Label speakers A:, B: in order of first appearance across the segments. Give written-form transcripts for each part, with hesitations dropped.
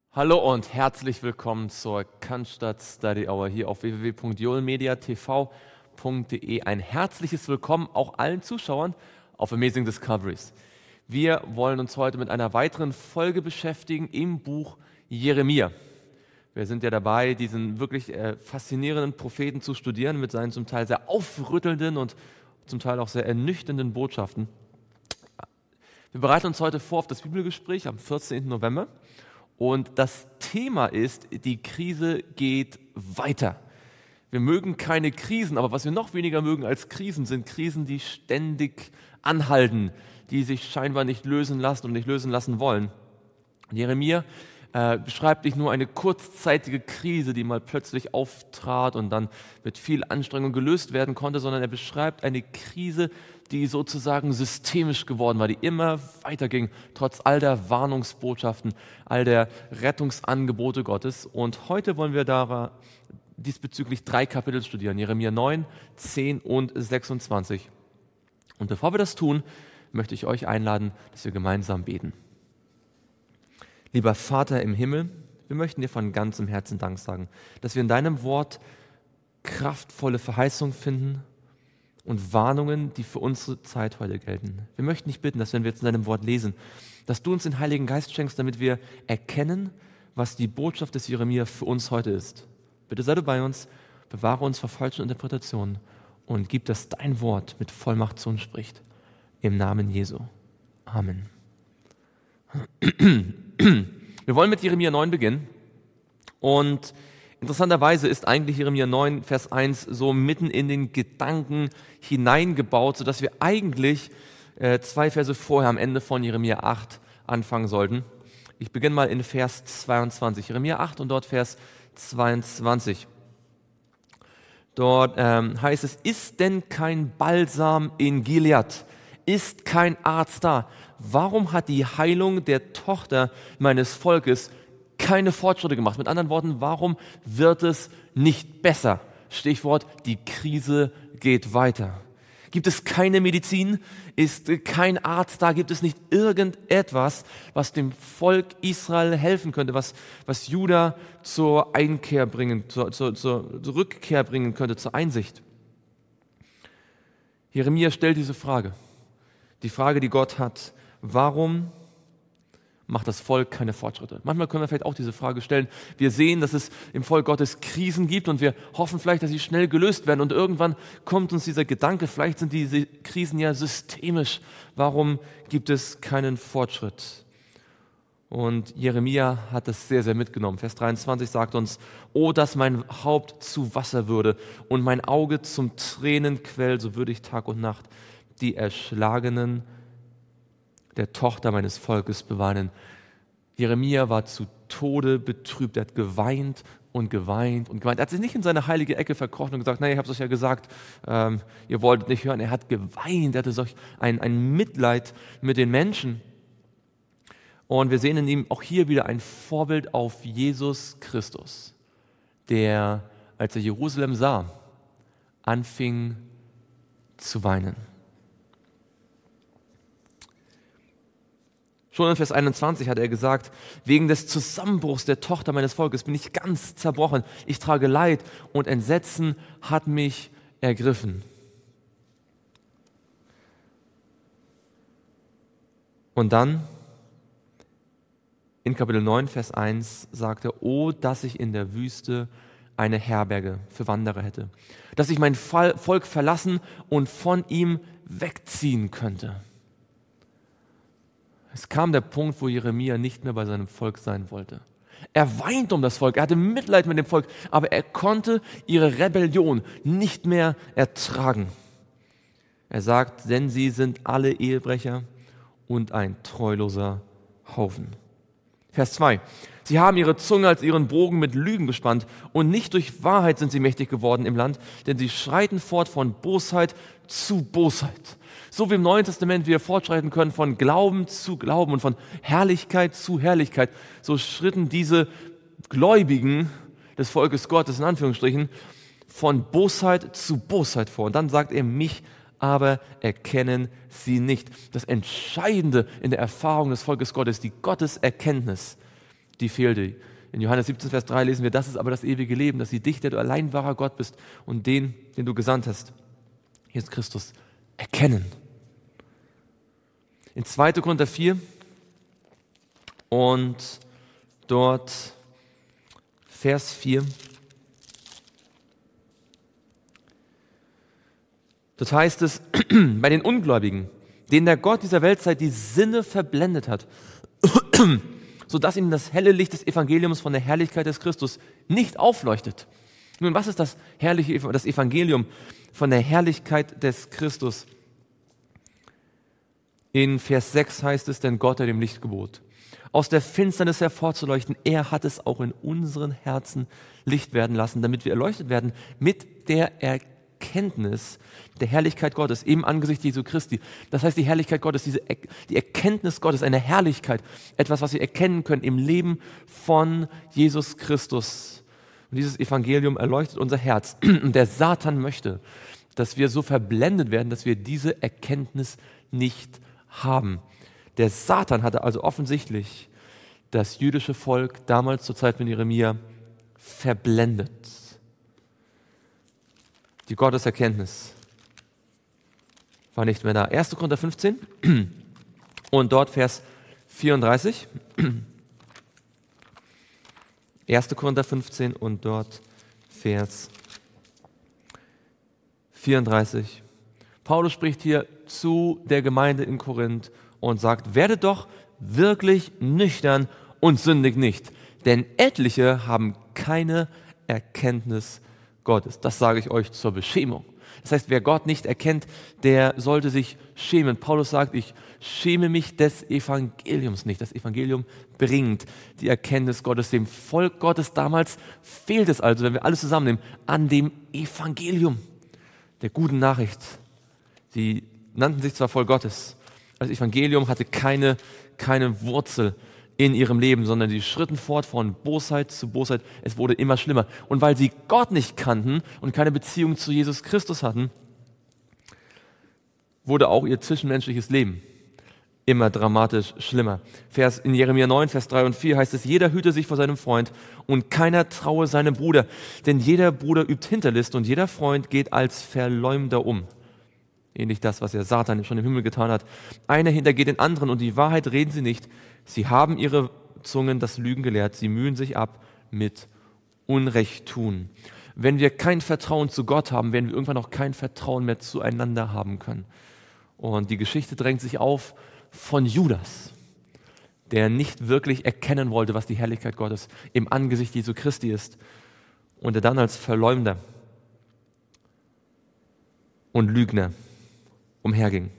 A: Hallo und herzlich willkommen zur Cannstatt Study Hour hier auf www.joelmediatv.de. Ein herzliches Willkommen auch allen Zuschauern auf Amazing Discoveries. Wir wollen uns heute mit einer weiteren Folge beschäftigen im Buch Jeremia. Wir sind ja dabei, diesen wirklich faszinierenden Propheten zu studieren mit seinen zum Teil sehr aufrüttelnden und zum Teil auch sehr ernüchternden Botschaften. Wir bereiten uns heute vor auf das Bibelgespräch am 14. November. Und das Thema ist, die Krise geht weiter. Wir mögen keine Krisen, aber was wir noch weniger mögen als Krisen, sind Krisen, die ständig anhalten, die sich scheinbar nicht lösen lassen und nicht lösen lassen wollen. Jeremia beschreibt nicht nur eine kurzzeitige Krise, die mal plötzlich auftrat und dann mit viel Anstrengung gelöst werden konnte, sondern er beschreibt eine Krise, die sozusagen systemisch geworden war, die immer weiterging, trotz all der Warnungsbotschaften, all der Rettungsangebote Gottes. Und heute wollen wir diesbezüglich 3 Kapitel studieren, Jeremia 9, 10 und 26. Und bevor wir das tun, möchte ich euch einladen, dass wir gemeinsam beten. Lieber Vater im Himmel, wir möchten dir von ganzem Herzen Dank sagen, dass wir in deinem Wort kraftvolle Verheißungen finden und Warnungen, die für unsere Zeit heute gelten. Wir möchten dich bitten, dass wenn wir jetzt in deinem Wort lesen, dass du uns den Heiligen Geist schenkst, damit wir erkennen, was die Botschaft des Jeremia für uns heute ist. Bitte sei du bei uns, bewahre uns vor falschen Interpretationen und gib, dass dein Wort mit Vollmacht zu uns spricht. Im Namen Jesu. Amen. Wir wollen mit Jeremia 9 beginnen und interessanterweise ist eigentlich Jeremia 9, Vers 1 so mitten in den Gedanken hineingebaut, sodass wir eigentlich 2 Verse vorher am Ende von Jeremia 8 anfangen sollten. Ich beginne mal in Vers 22, Jeremia 8 und dort Vers 22. Dort heißt es, ist denn kein Balsam in Gilead? Ist kein Arzt da? Warum hat die Heilung der Tochter meines Volkes keine Fortschritte gemacht? Mit anderen Worten, warum wird es nicht besser? Stichwort, die Krise geht weiter. Gibt es keine Medizin? Ist kein Arzt da? Gibt es nicht irgendetwas, was dem Volk Israel helfen könnte, was Juda zur Einkehr bringen, zur Rückkehr bringen könnte, zur Einsicht? Jeremia stellt diese Frage. Die Frage, die Gott hat, warum macht das Volk keine Fortschritte? Manchmal können wir vielleicht auch diese Frage stellen. Wir sehen, dass es im Volk Gottes Krisen gibt und wir hoffen vielleicht, dass sie schnell gelöst werden. Und irgendwann kommt uns dieser Gedanke, vielleicht sind diese Krisen ja systemisch. Warum gibt es keinen Fortschritt? Und Jeremia hat das sehr, sehr mitgenommen. Vers 23 sagt uns, oh, dass mein Haupt zu Wasser würde und mein Auge zum Tränenquell, so würde ich Tag und Nacht die Erschlagenen der Tochter meines Volkes beweinen. Jeremia war zu Tode betrübt. Er hat geweint und geweint und geweint. Er hat sich nicht in seine heilige Ecke verkrochen und gesagt, naja, ich habe es euch ja gesagt, ihr wolltet nicht hören. Er hat geweint, er hatte solch ein Mitleid mit den Menschen. Und wir sehen in ihm auch hier wieder ein Vorbild auf Jesus Christus, der, als er Jerusalem sah, anfing zu weinen. Schon in Vers 21 hat er gesagt, wegen des Zusammenbruchs der Tochter meines Volkes bin ich ganz zerbrochen. Ich trage Leid und Entsetzen hat mich ergriffen. Und dann in Kapitel 9, Vers 1 sagt er, oh, dass ich in der Wüste eine Herberge für Wanderer hätte, dass ich mein Volk verlassen und von ihm wegziehen könnte. Es kam der Punkt, wo Jeremia nicht mehr bei seinem Volk sein wollte. Er weinte um das Volk, er hatte Mitleid mit dem Volk, aber er konnte ihre Rebellion nicht mehr ertragen. Er sagt, denn sie sind alle Ehebrecher und ein treuloser Haufen. Vers 2. Sie haben ihre Zunge als ihren Bogen mit Lügen bespannt und nicht durch Wahrheit sind sie mächtig geworden im Land, denn sie schreiten fort von Bosheit zu Bosheit. So wie im Neuen Testament wir fortschreiten können von Glauben zu Glauben und von Herrlichkeit zu Herrlichkeit, so schritten diese Gläubigen des Volkes Gottes in Anführungsstrichen von Bosheit zu Bosheit vor. Und dann sagt er, mich aber erkennen sie nicht. Das Entscheidende in der Erfahrung des Volkes Gottes, die Gotteserkenntnis, die fehlte. In Johannes 17, Vers 3 lesen wir, das ist aber das ewige Leben, dass sie dich, der du allein wahrer Gott bist und den du gesandt hast, Jesus Christus, erkennen. In 2. Korinther 4 und dort Vers 4. Dort heißt es, bei den Ungläubigen, denen der Gott dieser Weltzeit die Sinne verblendet hat, sodass ihnen das helle Licht des Evangeliums von der Herrlichkeit des Christus nicht aufleuchtet. Nun, was ist das Evangelium von der Herrlichkeit des Christus? In Vers 6 heißt es, denn Gott hat dem Licht gebot, aus der Finsternis hervorzuleuchten. Er hat es auch in unseren Herzen Licht werden lassen, damit wir erleuchtet werden mit der Erkenntnis der Herrlichkeit Gottes im Angesicht Jesu Christi. Das heißt, die Herrlichkeit Gottes, die Erkenntnis Gottes, eine Herrlichkeit, etwas, was wir erkennen können im Leben von Jesus Christus. Und dieses Evangelium erleuchtet unser Herz. Und der Satan möchte, dass wir so verblendet werden, dass wir diese Erkenntnis nicht haben. Der Satan hatte also offensichtlich das jüdische Volk damals zur Zeit von Jeremia verblendet. Die Gotteserkenntnis war nicht mehr da. 1. Korinther 15 und dort Vers 34. 1. Korinther 15 und dort Vers 34. Paulus spricht hier zu der Gemeinde in Korinth und sagt, werdet doch wirklich nüchtern und sündigt nicht, denn etliche haben keine Erkenntnis Gottes. Das sage ich euch zur Beschämung. Das heißt, wer Gott nicht erkennt, der sollte sich schämen. Paulus sagt, ich schäme mich des Evangeliums nicht. Das Evangelium bringt die Erkenntnis Gottes. Dem Volk Gottes damals fehlt es also, wenn wir alles zusammennehmen, an dem Evangelium, der guten Nachricht. Sie nannten sich zwar Volk Gottes, das Evangelium hatte keine Wurzel in ihrem Leben, sondern sie schritten fort von Bosheit zu Bosheit. Es wurde immer schlimmer. Und weil sie Gott nicht kannten und keine Beziehung zu Jesus Christus hatten, wurde auch ihr zwischenmenschliches Leben immer dramatisch schlimmer. In Jeremia 9, Vers 3 und 4 heißt es, jeder hüte sich vor seinem Freund und keiner traue seinem Bruder, denn jeder Bruder übt Hinterlist und jeder Freund geht als Verleumder um. Ähnlich das, was ja Satan schon im Himmel getan hat. Einer hintergeht den anderen und die Wahrheit reden sie nicht. Sie haben ihre Zungen das Lügen gelehrt. Sie mühen sich ab mit Unrecht tun. Wenn wir kein Vertrauen zu Gott haben, werden wir irgendwann auch kein Vertrauen mehr zueinander haben können. Und die Geschichte drängt sich auf von Judas, der nicht wirklich erkennen wollte, was die Herrlichkeit Gottes im Angesicht Jesu Christi ist. Und der dann als Verleumder und Lügner umherging.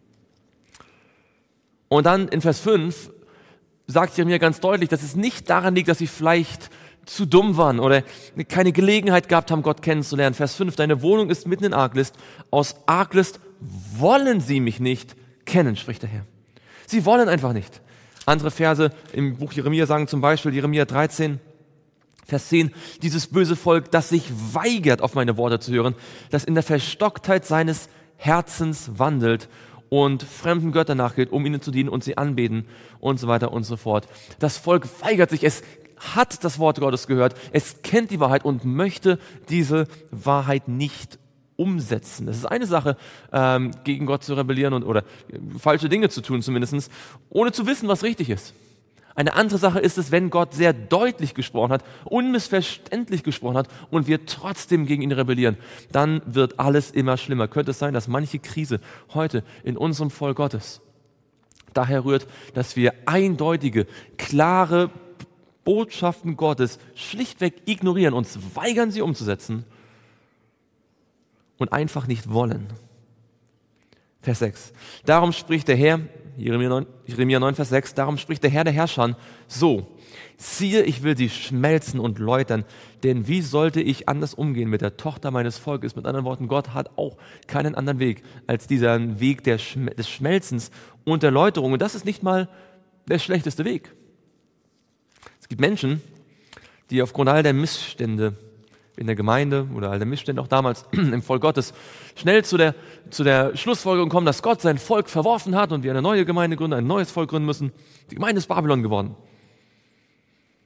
A: Und dann in Vers 5 sagt Jeremia ganz deutlich, dass es nicht daran liegt, dass sie vielleicht zu dumm waren oder keine Gelegenheit gehabt haben, Gott kennenzulernen. Vers 5, deine Wohnung ist mitten in Arglist. Aus Arglist wollen sie mich nicht kennen, spricht der Herr. Sie wollen einfach nicht. Andere Verse im Buch Jeremia sagen zum Beispiel, Jeremia 13, Vers 10, dieses böse Volk, das sich weigert, auf meine Worte zu hören, das in der Verstocktheit seines Herzens wandelt und fremden Göttern nachgeht, um ihnen zu dienen und sie anbeten und so weiter und so fort. Das Volk weigert sich, es hat das Wort Gottes gehört, es kennt die Wahrheit und möchte diese Wahrheit nicht umsetzen. Es ist eine Sache, gegen Gott zu rebellieren oder falsche Dinge zu tun zumindest, ohne zu wissen, was richtig ist. Eine andere Sache ist es, wenn Gott sehr deutlich gesprochen hat, unmissverständlich gesprochen hat und wir trotzdem gegen ihn rebellieren, dann wird alles immer schlimmer. Könnte es sein, dass manche Krise heute in unserem Volk Gottes daher rührt, dass wir eindeutige, klare Botschaften Gottes schlichtweg ignorieren, uns weigern, sie umzusetzen und einfach nicht wollen. Vers 6. Darum spricht der Herr, Jeremia 9, Vers 6, darum spricht der Herr der Herrscher so, siehe, ich will sie schmelzen und läutern, denn wie sollte ich anders umgehen mit der Tochter meines Volkes? Mit anderen Worten, Gott hat auch keinen anderen Weg als diesen Weg des Schmelzens und der Läuterung. Und das ist nicht mal der schlechteste Weg. Es gibt Menschen, die aufgrund all der Missstände in der Gemeinde oder all der Missstände auch damals im Volk Gottes schnell zu der Schlussfolgerung kommen, dass Gott sein Volk verworfen hat und wir eine neue Gemeinde gründen, ein neues Volk gründen müssen. Die Gemeinde ist Babylon geworden.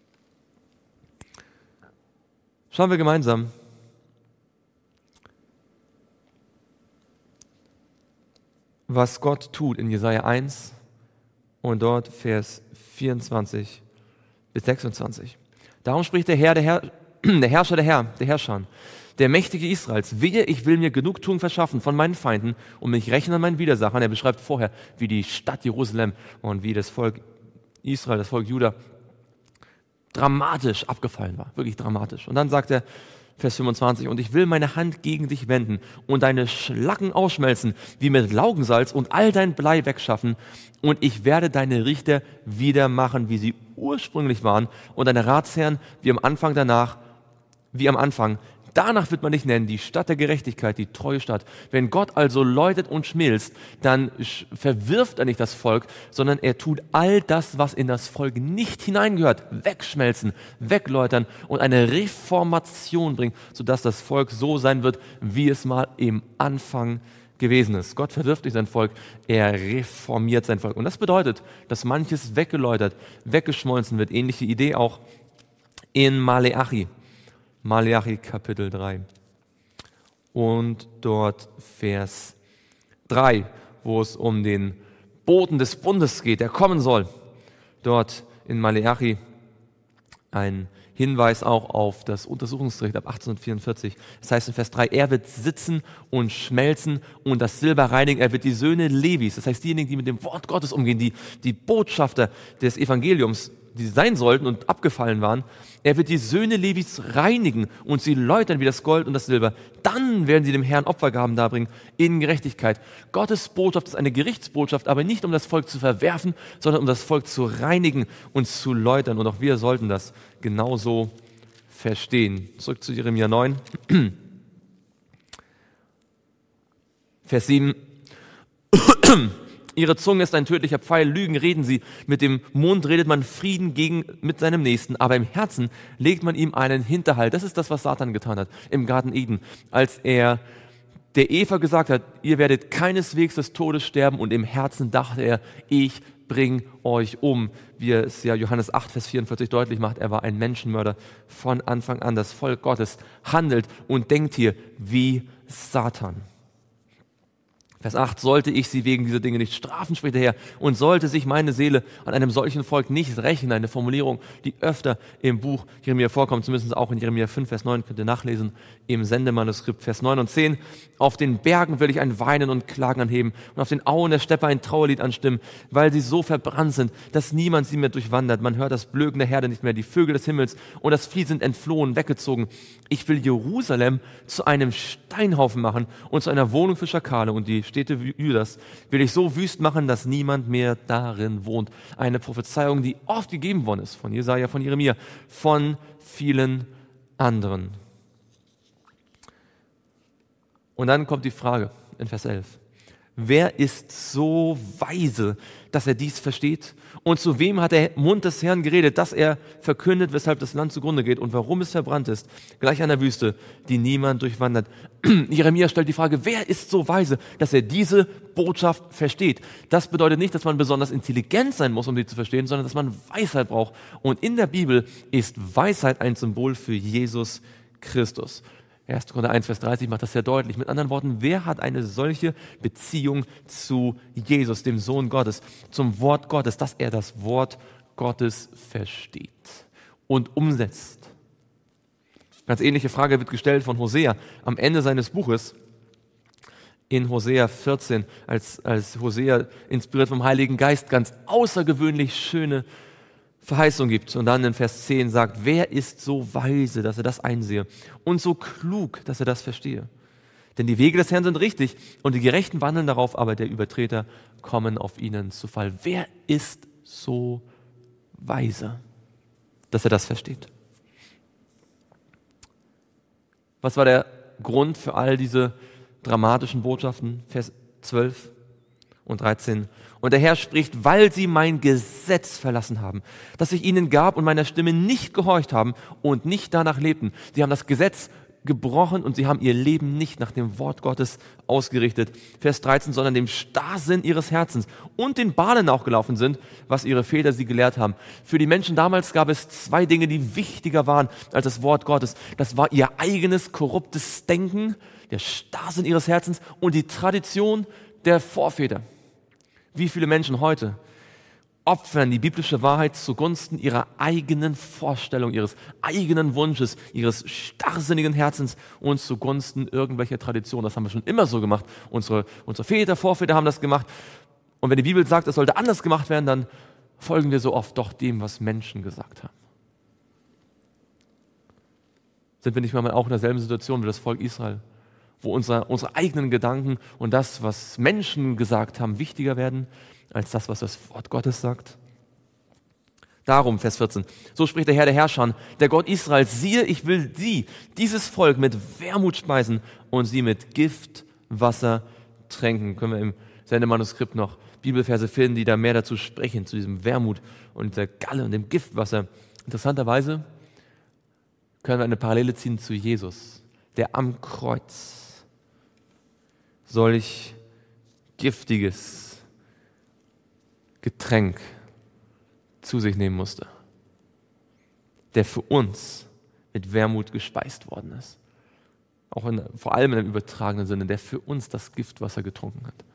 A: Schauen wir gemeinsam. Was Gott tut in Jesaja 1 und dort Vers 24 bis 26. Darum spricht der Herrscher der Herrscher, der Mächtige Israels: Wehe, ich will mir Genugtuung verschaffen von meinen Feinden und mich rächen an meinen Widersachern. Er beschreibt vorher, wie die Stadt Jerusalem und wie das Volk Israel, das Volk Juda, dramatisch abgefallen war, wirklich dramatisch. Und dann sagt er, Vers 25, und ich will meine Hand gegen dich wenden und deine Schlacken ausschmelzen, wie mit Laugensalz, und all dein Blei wegschaffen, und ich werde deine Richter wieder machen, wie sie ursprünglich waren, und deine Ratsherren wie am Anfang. Danach wird man dich nennen, die Stadt der Gerechtigkeit, die treue Stadt. Wenn Gott also läutet und schmilzt, dann verwirft er nicht das Volk, sondern er tut all das, was in das Volk nicht hineingehört, wegschmelzen, wegläutern und eine Reformation bringen, sodass das Volk so sein wird, wie es mal im Anfang gewesen ist. Gott verwirft nicht sein Volk, er reformiert sein Volk. Und das bedeutet, dass manches weggeläutert, weggeschmolzen wird. Ähnliche Idee auch in Maleachi Kapitel 3 und dort Vers 3, wo es um den Boten des Bundes geht, der kommen soll. Dort in Maleachi ein Hinweis auch auf das Untersuchungsgericht ab 1844. Das heißt in Vers 3, er wird sitzen und schmelzen und das Silber reinigen. Er wird die Söhne Levis, das heißt diejenigen, die mit dem Wort Gottes umgehen, die Botschafter des Evangeliums, die sein sollten und abgefallen waren. Er wird die Söhne Levis reinigen und sie läutern wie das Gold und das Silber. Dann werden sie dem Herrn Opfergaben darbringen in Gerechtigkeit. Gottes Botschaft ist eine Gerichtsbotschaft, aber nicht um das Volk zu verwerfen, sondern um das Volk zu reinigen und zu läutern. Und auch wir sollten das genauso verstehen. Zurück zu Jeremia 9. Vers 7. Ihre Zunge ist ein tödlicher Pfeil, Lügen reden sie. Mit dem Mund redet man Frieden mit seinem Nächsten, aber im Herzen legt man ihm einen Hinterhalt. Das ist das, was Satan getan hat im Garten Eden, als er der Eva gesagt hat, ihr werdet keineswegs des Todes sterben, und im Herzen dachte er, ich bring euch um. Wie es ja Johannes 8, Vers 44 deutlich macht, er war ein Menschenmörder von Anfang an. Das Volk Gottes handelt und denkt hier wie Satan. Vers 8, sollte ich sie wegen dieser Dinge nicht strafen, spricht der Herr, und sollte sich meine Seele an einem solchen Volk nicht rächen, eine Formulierung, die öfter im Buch Jeremia vorkommt, zumindest auch in Jeremia 5, Vers 9, könnt ihr nachlesen, im Sendemanuskript, Vers 9 und 10. Auf den Bergen will ich ein Weinen und Klagen anheben und auf den Auen der Steppe ein Trauerlied anstimmen, weil sie so verbrannt sind, dass niemand sie mehr durchwandert. Man hört das Blöken der Herde nicht mehr, die Vögel des Himmels und das Vieh sind entflohen, weggezogen. Ich will Jerusalem zu einem Steinhaufen machen und zu einer Wohnung für Schakale, und die Städte Judas will ich so wüst machen, dass niemand mehr darin wohnt. Eine Prophezeiung, die oft gegeben worden ist, von Jesaja, von Jeremia, von vielen anderen. Und dann kommt die Frage in Vers 11. Wer ist so weise, dass er dies versteht? Und zu wem hat der Mund des Herrn geredet, dass er verkündet, weshalb das Land zugrunde geht und warum es verbrannt ist, gleich an der Wüste, die niemand durchwandert? Jeremia stellt die Frage, wer ist so weise, dass er diese Botschaft versteht? Das bedeutet nicht, dass man besonders intelligent sein muss, um die zu verstehen, sondern dass man Weisheit braucht. Und in der Bibel ist Weisheit ein Symbol für Jesus Christus. 1. Korinther 1, Vers 30 macht das sehr deutlich. Mit anderen Worten, wer hat eine solche Beziehung zu Jesus, dem Sohn Gottes, zum Wort Gottes, dass er das Wort Gottes versteht und umsetzt? Ganz ähnliche Frage wird gestellt von Hosea am Ende seines Buches. In Hosea 14, als Hosea inspiriert vom Heiligen Geist ganz außergewöhnlich schöne Verheißung gibt. Und dann in Vers 10 sagt, wer ist so weise, dass er das einsehe, und so klug, dass er das verstehe? Denn die Wege des Herrn sind richtig und die Gerechten wandeln darauf, aber der Übertreter kommen auf ihnen zu Fall. Wer ist so weise, dass er das versteht? Was war der Grund für all diese dramatischen Botschaften? Vers 12 und 13. Und der Herr spricht, weil sie mein Gesetz verlassen haben, das ich ihnen gab und meiner Stimme nicht gehorcht haben und nicht danach lebten. Sie haben das Gesetz gebrochen und sie haben ihr Leben nicht nach dem Wort Gottes ausgerichtet. Vers 13, sondern dem Starrsinn ihres Herzens und den Bahnen nachgelaufen sind, was ihre Väter sie gelehrt haben. Für die Menschen damals gab es zwei Dinge, die wichtiger waren als das Wort Gottes. Das war ihr eigenes korruptes Denken, der Starrsinn ihres Herzens und die Tradition der Vorväter. Wie viele Menschen heute opfern die biblische Wahrheit zugunsten ihrer eigenen Vorstellung, ihres eigenen Wunsches, ihres starrsinnigen Herzens und zugunsten irgendwelcher Tradition. Das haben wir schon immer so gemacht. Unsere Väter, Vorväter haben das gemacht. Und wenn die Bibel sagt, es sollte anders gemacht werden, dann folgen wir so oft doch dem, was Menschen gesagt haben. Sind wir nicht mal auch in derselben Situation wie das Volk Israel, wo unsere eigenen Gedanken und das, was Menschen gesagt haben, wichtiger werden als das, was das Wort Gottes sagt? Darum, Vers 14, so spricht der Herr der Herrscher, der Gott Israels, siehe, ich will dieses Volk mit Wermut speisen und sie mit Giftwasser tränken. Können wir im Sendemanuskript noch Bibelverse finden, die da mehr dazu sprechen, zu diesem Wermut und der Galle und dem Giftwasser. Interessanterweise können wir eine Parallele ziehen zu Jesus, der am Kreuz solch giftiges Getränk zu sich nehmen musste, der für uns mit Wermut gespeist worden ist. Vor allem in einem übertragenen Sinne, der für uns das Giftwasser getrunken hat.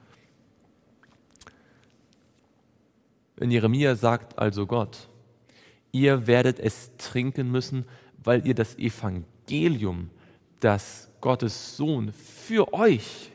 A: In Jeremia sagt also Gott, ihr werdet es trinken müssen, weil ihr das Evangelium, das Gottes Sohn für euch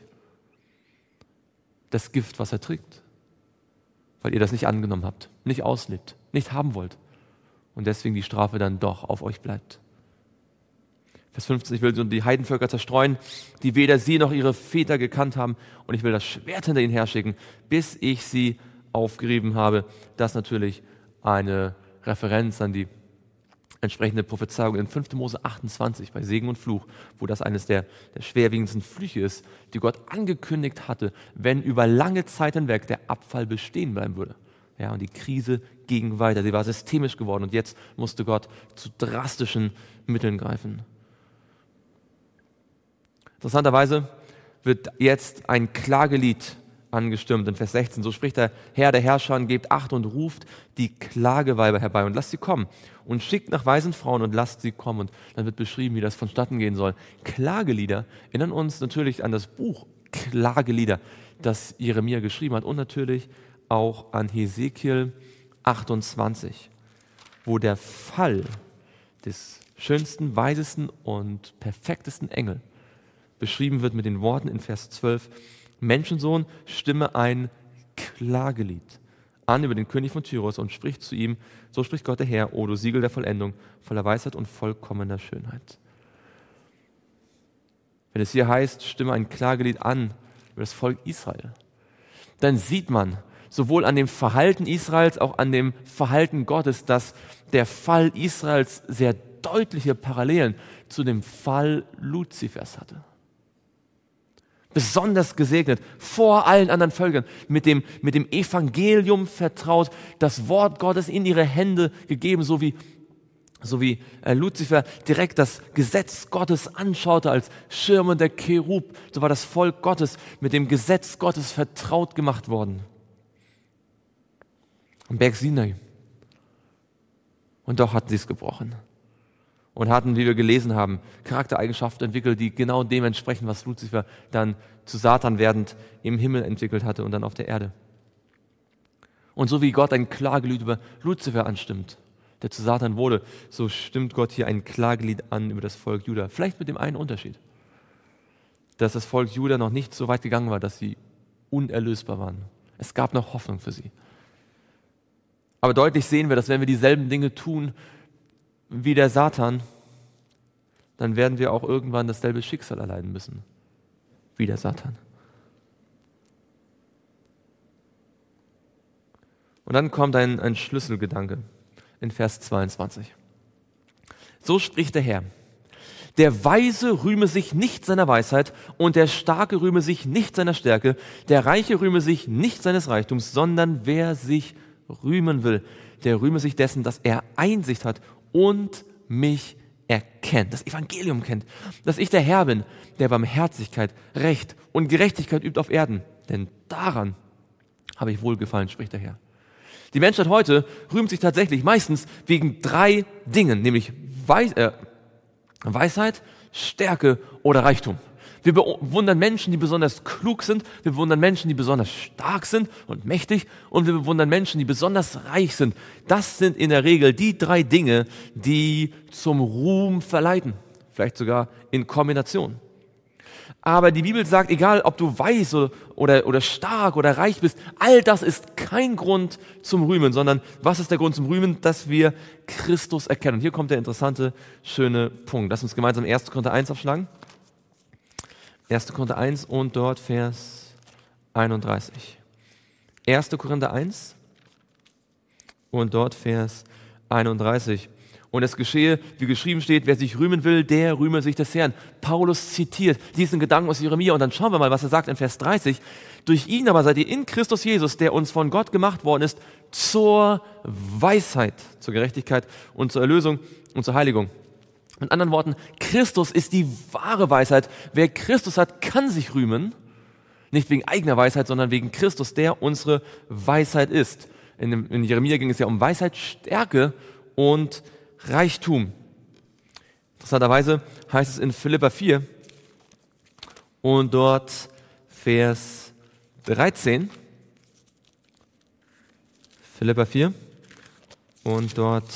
A: das Giftwasser trinkt. Weil ihr das nicht angenommen habt, nicht auslebt, nicht haben wollt und deswegen die Strafe dann doch auf euch bleibt. Vers 15, ich will so die Heidenvölker zerstreuen, die weder sie noch ihre Väter gekannt haben und ich will das Schwert hinter ihnen herschicken, bis ich sie aufgerieben habe. Das ist natürlich eine Referenz an die entsprechende Prophezeiung in 5. Mose 28 bei Segen und Fluch, wo das eines der schwerwiegendsten Flüche ist, die Gott angekündigt hatte, wenn über lange Zeit hinweg der Abfall bestehen bleiben würde. Ja, und die Krise ging weiter, sie war systemisch geworden und jetzt musste Gott zu drastischen Mitteln greifen. Interessanterweise wird jetzt ein Klagelied angestimmt. In Vers 16, so spricht der Herr der Herrscher, gebt Acht und ruft die Klageweiber herbei und lasst sie kommen und schickt nach weisen Frauen und lasst sie kommen. Und dann wird beschrieben, wie das vonstatten gehen soll. Klagelieder erinnern uns natürlich an das Buch Klagelieder, das Jeremia geschrieben hat und natürlich auch an Hesekiel 28, wo der Fall des schönsten, weisesten und perfektesten Engel beschrieben wird mit den Worten in Vers 12, Menschensohn, stimme ein Klagelied an über den König von Tyros und spricht zu ihm, so spricht Gott der Herr, o du Siegel der Vollendung, voller Weisheit und vollkommener Schönheit. Wenn es hier heißt, stimme ein Klagelied an über das Volk Israel, dann sieht man sowohl an dem Verhalten Israels, auch an dem Verhalten Gottes, dass der Fall Israels sehr deutliche Parallelen zu dem Fall Luzifers hatte. Besonders gesegnet, vor allen anderen Völkern, mit dem Evangelium vertraut, das Wort Gottes in ihre Hände gegeben, so wie Luzifer direkt das Gesetz Gottes anschaute als schirmender Cherub, so war das Volk Gottes mit dem Gesetz Gottes vertraut gemacht worden. Am Berg Sinai. Und doch hatten sie es gebrochen. Und hatten, wie wir gelesen haben, Charaktereigenschaften entwickelt, die genau dem entsprechen, was Luzifer dann zu Satan werdend im Himmel entwickelt hatte und dann auf der Erde. Und so wie Gott ein Klagelied über Luzifer anstimmt, der zu Satan wurde, so stimmt Gott hier ein Klagelied an über das Volk Juda. Vielleicht mit dem einen Unterschied, dass das Volk Juda noch nicht so weit gegangen war, dass sie unerlösbar waren. Es gab noch Hoffnung für sie. Aber deutlich sehen wir, dass wenn wir dieselben Dinge tun wie der Satan, dann werden wir auch irgendwann dasselbe Schicksal erleiden müssen wie der Satan. Und dann kommt ein Schlüsselgedanke in Vers 22. So spricht der Herr: Der Weise rühme sich nicht seiner Weisheit und der Starke rühme sich nicht seiner Stärke, der Reiche rühme sich nicht seines Reichtums, sondern wer sich rühmen will, der rühme sich dessen, dass er Einsicht hat und mich erkennt, das Evangelium kennt, dass ich der Herr bin, der Barmherzigkeit, Recht und Gerechtigkeit übt auf Erden. Denn daran habe ich Wohlgefallen, spricht der Herr. Die Menschheit heute rühmt sich tatsächlich meistens wegen 3 Dingen, nämlich Weisheit, Stärke oder Reichtum. Wir bewundern Menschen, die besonders klug sind. Wir bewundern Menschen, die besonders stark sind und mächtig. Und wir bewundern Menschen, die besonders reich sind. Das sind in der Regel die 3 Dinge, die zum Ruhm verleiten. Vielleicht sogar in Kombination. Aber die Bibel sagt, egal ob du weis oder stark oder reich bist, all das ist kein Grund zum Rühmen, sondern was ist der Grund zum Rühmen? Dass wir Christus erkennen. Und hier kommt der interessante, schöne Punkt. Lass uns gemeinsam 1. Korinther 1 aufschlagen. 1. Korinther 1 und dort Vers 31. 1. Korinther 1 und dort Vers 31. Und es geschehe, wie geschrieben steht, wer sich rühmen will, der rühme sich des Herrn. Paulus zitiert diesen Gedanken aus Jeremia und dann schauen wir mal, was er sagt in Vers 30. Durch ihn aber seid ihr in Christus Jesus, der uns von Gott gemacht worden ist, zur Weisheit, zur Gerechtigkeit und zur Erlösung und zur Heiligung. Mit anderen Worten, Christus ist die wahre Weisheit. Wer Christus hat, kann sich rühmen, nicht wegen eigener Weisheit, sondern wegen Christus, der unsere Weisheit ist. In Jeremia ging es ja um Weisheit, Stärke und Reichtum. Interessanterweise heißt es in Philipper 4 und dort Vers 13. Philipper 4 und dort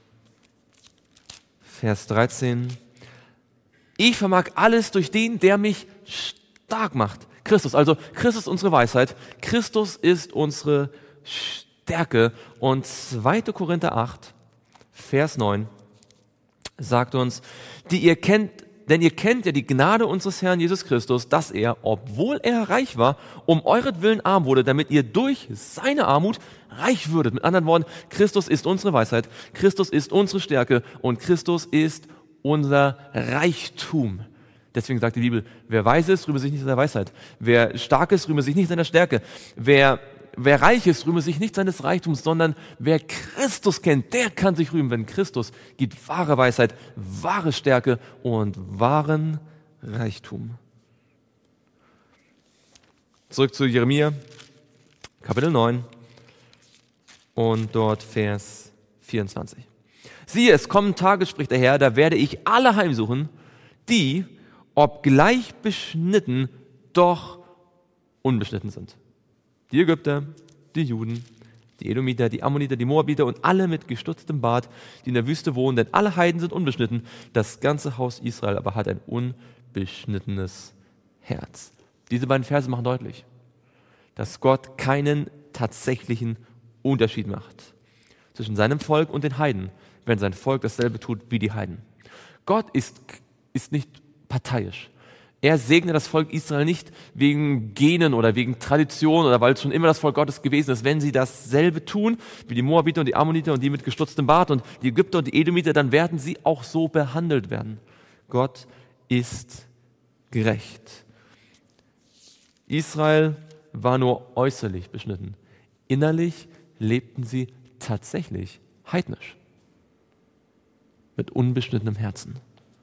A: Vers 13. Ich vermag alles durch den, der mich stark macht. Christus, also Christus ist unsere Weisheit, Christus ist unsere Stärke. Und 2. Korinther 8, Vers 9 sagt uns, denn ihr kennt ja die Gnade unseres Herrn Jesus Christus, dass er, obwohl er reich war, um euretwillen arm wurde, damit ihr durch seine Armut reich würdet. Mit anderen Worten, Christus ist unsere Weisheit, Christus ist unsere Stärke und Christus ist unser Reichtum. Deswegen sagt die Bibel, wer weise ist, rühme sich nicht seiner Weisheit. Wer stark ist, rühme sich nicht seiner Stärke. Wer reich ist, rühme sich nicht seines Reichtums, sondern wer Christus kennt, der kann sich rühmen. Wenn Christus gibt wahre Weisheit, wahre Stärke und wahren Reichtum. Zurück zu Jeremia, Kapitel 9 und dort Vers 24. Siehe, es kommen Tage, spricht der Herr, da werde ich alle heimsuchen, die, obgleich beschnitten, doch unbeschnitten sind. Die Ägypter, die Juden, die Edomiter, die Ammoniter, die Moabiter und alle mit gestutztem Bart, die in der Wüste wohnen, denn alle Heiden sind unbeschnitten. Das ganze Haus Israel aber hat ein unbeschnittenes Herz. Diese beiden Verse machen deutlich, dass Gott keinen tatsächlichen Unterschied macht zwischen seinem Volk und den Heiden, wenn sein Volk dasselbe tut wie die Heiden. Gott ist nicht parteiisch. Er segnet das Volk Israel nicht wegen Genen oder wegen Tradition oder weil es schon immer das Volk Gottes gewesen ist. Wenn sie dasselbe tun, wie die Moabiter und die Ammoniter und die mit gestutztem Bart und die Ägypter und die Edomiter, dann werden sie auch so behandelt werden. Gott ist gerecht. Israel war nur äußerlich beschnitten. Innerlich lebten sie tatsächlich heidnisch. Mit unbeschnittenem Herzen.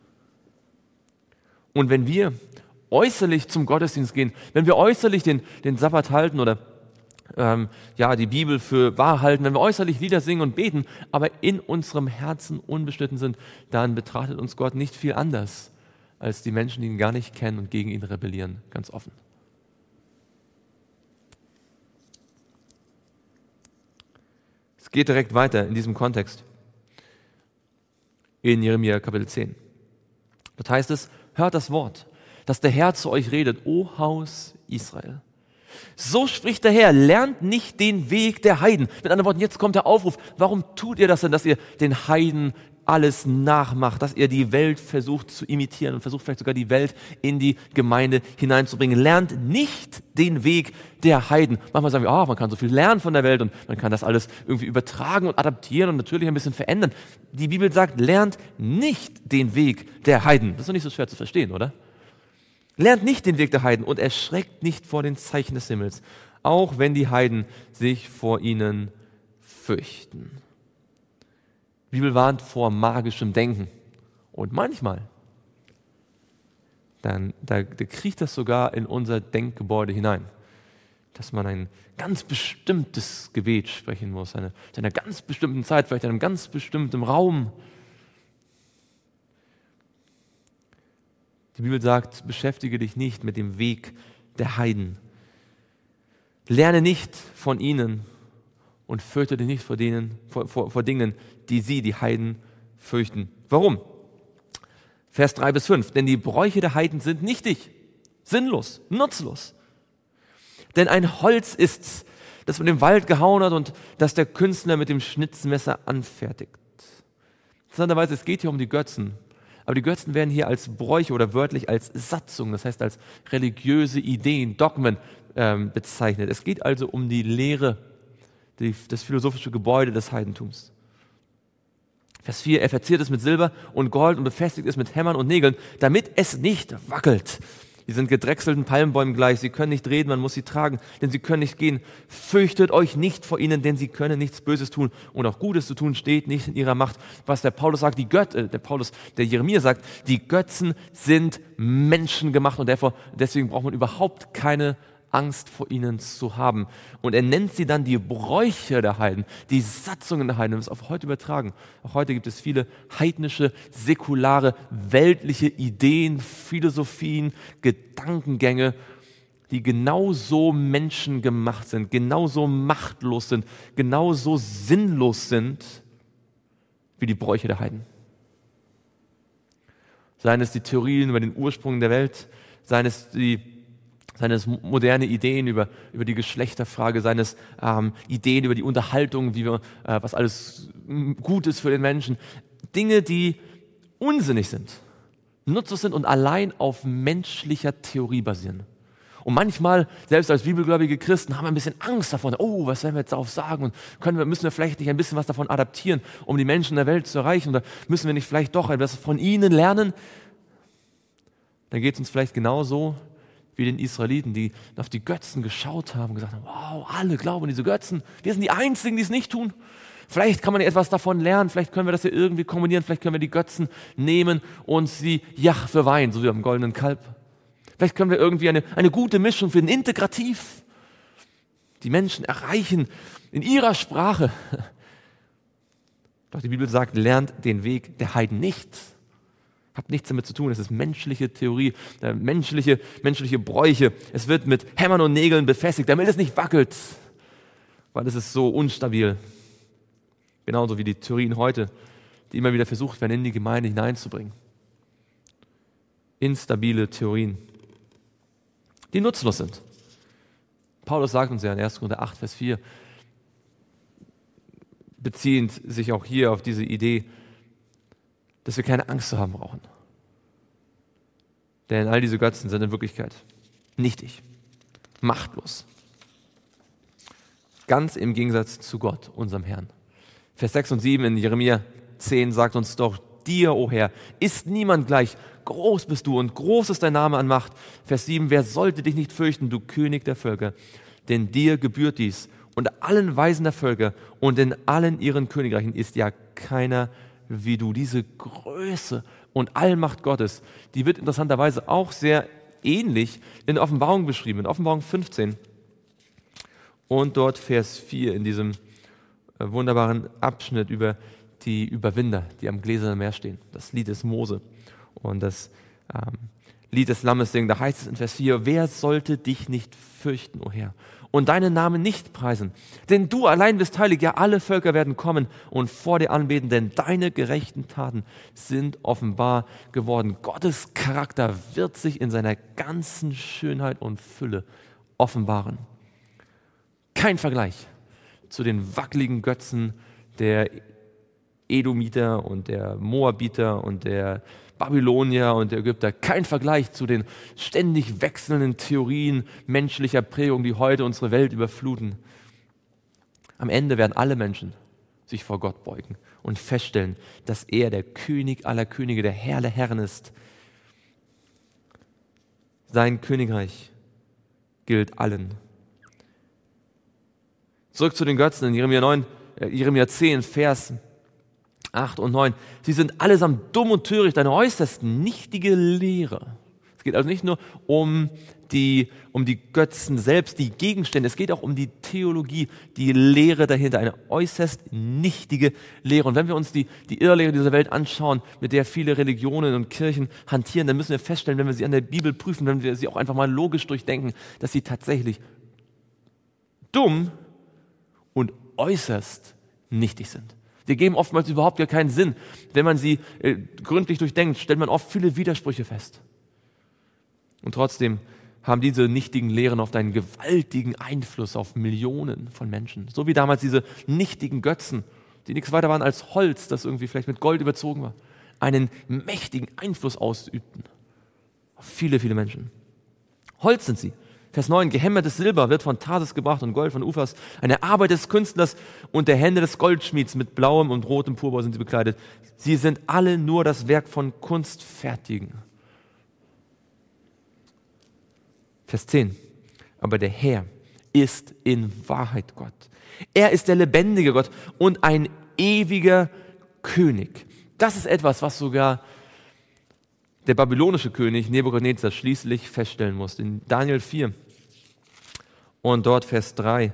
A: Und wenn wir äußerlich zum Gottesdienst gehen, wenn wir äußerlich den Sabbat halten oder die Bibel für wahr halten, wenn wir äußerlich Lieder singen und beten, aber in unserem Herzen unbeschnitten sind, dann betrachtet uns Gott nicht viel anders als die Menschen, die ihn gar nicht kennen und gegen ihn rebellieren, ganz offen. Es geht direkt weiter in diesem Kontext. In Jeremia Kapitel 10. Dort heißt es, hört das Wort, dass der Herr zu euch redet, O Haus Israel. So spricht der Herr, lernt nicht den Weg der Heiden. Mit anderen Worten, jetzt kommt der Aufruf, warum tut ihr das denn, dass ihr den Heiden alles nachmacht, dass ihr die Welt versucht zu imitieren und versucht vielleicht sogar die Welt in die Gemeinde hineinzubringen. Lernt nicht den Weg der Heiden. Manchmal sagen wir, man kann so viel lernen von der Welt und man kann das alles irgendwie übertragen und adaptieren und natürlich ein bisschen verändern. Die Bibel sagt, lernt nicht den Weg der Heiden. Das ist doch nicht so schwer zu verstehen, oder? Lernt nicht den Weg der Heiden und erschreckt nicht vor den Zeichen des Himmels, auch wenn die Heiden sich vor ihnen fürchten. Die Bibel warnt vor magischem Denken Und manchmal, da kriecht das sogar in unser Denkgebäude hinein, dass man ein ganz bestimmtes Gebet sprechen muss, zu einer ganz bestimmten Zeit, vielleicht in einem ganz bestimmten Raum. Die Bibel sagt, beschäftige dich nicht mit dem Weg der Heiden. Lerne nicht von ihnen und fürchte dich nicht vor Dingen, die die Heiden, fürchten. Warum? Vers 3-5. Denn die Bräuche der Heiden sind nichtig, sinnlos, nutzlos. Denn ein Holz ist's, das man im Wald gehauen hat und das der Künstler mit dem Schnitzmesser anfertigt. Interessanterweise, es geht hier um die Götzen. Aber die Götzen werden hier als Bräuche oder wörtlich als Satzung, das heißt als religiöse Ideen, Dogmen bezeichnet. Es geht also um die Lehre, das philosophische Gebäude des Heidentums. Vers 4, er verziert es mit Silber und Gold und befestigt es mit Hämmern und Nägeln, damit es nicht wackelt. Sie sind gedrechselten Palmbäumen gleich, sie können nicht reden, man muss sie tragen, denn sie können nicht gehen. Fürchtet euch nicht vor ihnen, denn sie können nichts Böses tun und auch Gutes zu tun steht nicht in ihrer Macht. Was der Paulus sagt, der Jeremia sagt, die Götzen sind menschengemacht und deswegen braucht man überhaupt keine Angst vor ihnen zu haben. Und er nennt sie dann die Bräuche der Heiden, die Satzungen der Heiden. Und das auf heute übertragen. Auch heute gibt es viele heidnische, säkulare, weltliche Ideen, Philosophien, Gedankengänge, die genauso menschengemacht sind, genauso machtlos sind, genauso sinnlos sind wie die Bräuche der Heiden. Seien es die Theorien über den Ursprung der Welt, seien es moderne Ideen über die Geschlechterfrage, seien es Ideen über die Unterhaltung, was alles gut ist für den Menschen. Dinge, die unsinnig sind, nutzlos sind und allein auf menschlicher Theorie basieren. Und manchmal, selbst als bibelgläubige Christen, haben wir ein bisschen Angst davon. Oh, was werden wir jetzt darauf sagen? Und müssen wir vielleicht nicht ein bisschen was davon adaptieren, um die Menschen der Welt zu erreichen? Oder müssen wir nicht vielleicht doch etwas von ihnen lernen? Dann geht es uns vielleicht genauso wie den Israeliten, die auf die Götzen geschaut haben und gesagt haben, wow, alle glauben an diese Götzen. Wir sind die Einzigen, die es nicht tun. Vielleicht kann man etwas davon lernen, vielleicht können wir das ja irgendwie kombinieren, vielleicht können wir die Götzen nehmen und sie Jahwe weihen, so wie am goldenen Kalb. Vielleicht können wir irgendwie eine gute Mischung finden, integrativ. Die Menschen erreichen in ihrer Sprache. Doch die Bibel sagt, lernt den Weg der Heiden nicht. Hat nichts damit zu tun, es ist menschliche Theorie, menschliche Bräuche. Es wird mit Hämmern und Nägeln befestigt, damit es nicht wackelt, weil es ist so unstabil. Genauso wie die Theorien heute, die immer wieder versucht werden, in die Gemeinde hineinzubringen. Instabile Theorien, die nutzlos sind. Paulus sagt uns ja in 1. Korinther 8, Vers 4, beziehend sich auch hier auf diese Idee, dass wir keine Angst zu haben brauchen. Denn all diese Götzen sind in Wirklichkeit nichtig, machtlos. Ganz im Gegensatz zu Gott, unserem Herrn. Vers 6 und 7 in Jeremia 10 sagt uns doch, dir, o Herr, ist niemand gleich. Groß bist du und groß ist dein Name an Macht. Vers 7, wer sollte dich nicht fürchten, du König der Völker? Denn dir gebührt dies. Unter allen Weisen der Völker und in allen ihren Königreichen ist ja keiner wie du. Diese Größe und Allmacht Gottes, die wird interessanterweise auch sehr ähnlich in der Offenbarung beschrieben, in Offenbarung 15. Und dort Vers 4 in diesem wunderbaren Abschnitt über die Überwinder, die am gläsernen Meer stehen. Das Lied des Mose und das Lied des Lammes singen. Da heißt es in Vers 4, wer sollte dich nicht fürchten, o Herr, und deinen Namen nicht preisen? Denn du allein bist heilig, ja alle Völker werden kommen und vor dir anbeten, denn deine gerechten Taten sind offenbar geworden. Gottes Charakter wird sich in seiner ganzen Schönheit und Fülle offenbaren. Kein Vergleich zu den wackeligen Götzen der Edomiter und der Moabiter und der Babylonier und der Ägypter. Kein Vergleich zu den ständig wechselnden Theorien menschlicher Prägung, die heute unsere Welt überfluten. Am Ende werden alle Menschen sich vor Gott beugen und feststellen, dass er der König aller Könige, der Herr der Herren ist. Sein Königreich gilt allen. Zurück zu den Götzen in Jeremia 10, Vers 8 und 9. Sie sind allesamt dumm und töricht, eine äußerst nichtige Lehre. Es geht also nicht nur um die Götzen selbst, die Gegenstände. Es geht auch um die Theologie, die Lehre dahinter, eine äußerst nichtige Lehre. Und wenn wir uns die Irrlehre dieser Welt anschauen, mit der viele Religionen und Kirchen hantieren, dann müssen wir feststellen, wenn wir sie an der Bibel prüfen, wenn wir sie auch einfach mal logisch durchdenken, dass sie tatsächlich dumm und äußerst nichtig sind. Sie geben oftmals überhaupt gar keinen Sinn. Wenn man sie gründlich durchdenkt, stellt man oft viele Widersprüche fest. Und trotzdem haben diese nichtigen Lehren oft einen gewaltigen Einfluss auf Millionen von Menschen. So wie damals diese nichtigen Götzen, die nichts weiter waren als Holz, das irgendwie vielleicht mit Gold überzogen war, einen mächtigen Einfluss ausübten auf viele, viele Menschen. Holz sind sie. Vers 9, gehämmertes Silber wird von Tarsis gebracht und Gold von Ufas, eine Arbeit des Künstlers und der Hände des Goldschmieds, mit blauem und rotem Purpur sind sie bekleidet. Sie sind alle nur das Werk von Kunstfertigen. Vers 10, aber der Herr ist in Wahrheit Gott. Er ist der lebendige Gott und ein ewiger König. Das ist etwas, was sogar der babylonische König Nebukadnezar schließlich feststellen musste. In Daniel 4 und dort Vers 3,